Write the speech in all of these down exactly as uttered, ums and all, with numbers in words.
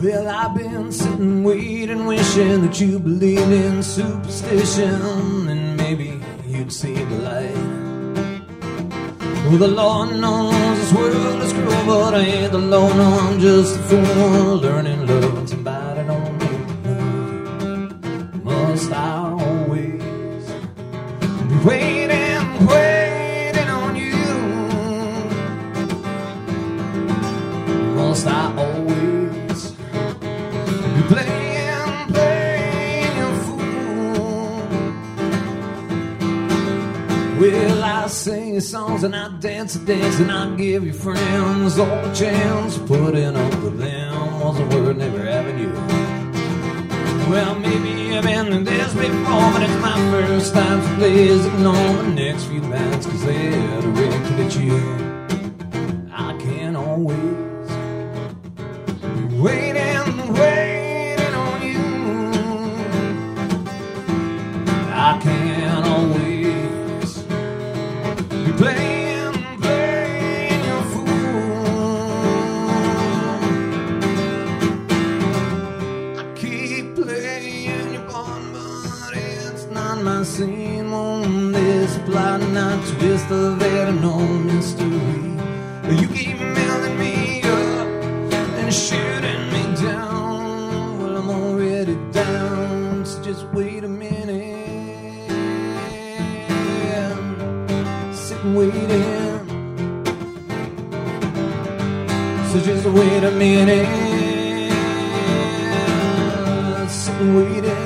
Well, I've been sitting, waiting, wishing that you believed in superstition, and maybe you'd see the light. Well, the Lord knows this world is cruel, but I ain't the Lord, no, I'm just a fool. Learning love and somebody don't make the move. Must I always be waiting, waiting on you? Must I always be playing, playing your fool? Well, I sing songs and I dance and dance, and I give your friends all the chance. Putting up with them was a word never having you. Well, maybe I've been in this before, but it's my first time, so please ignore the next few lines, cause they're directed at you. I can't always be waiting, waiting on you. I can't always be playing, playing your fool. I keep playing your pawn, but it's not my scene on this plot, not twist of it, no mystery. You keep melting me up and shooting me down. Well, I'm already down, so just wait a minute. Sitting waiting, so just wait a minute. Sitting waiting.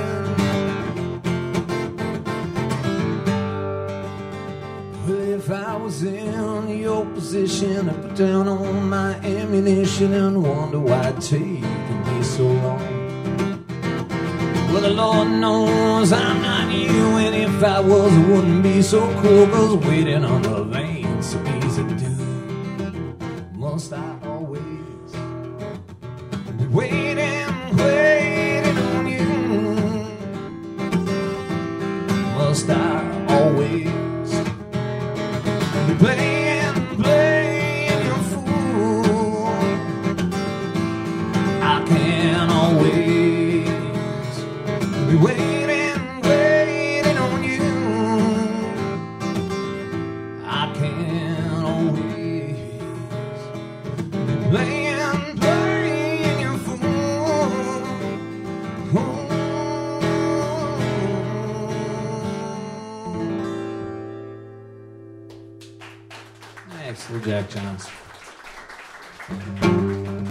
Well, if I was in your position, I'd put down all my ammunition and wonder why it's taking me so long. Well, the Lord knows I'm not you, and if I was, it wouldn't be so cool, cause waiting on the vein so easy to do. Must I always be waiting, waiting on you? Must I always be playing, playing your fool? I can't always be waiting, waiting on you. I can't always be playing, playing your fool. Thanks, Jack Johnson.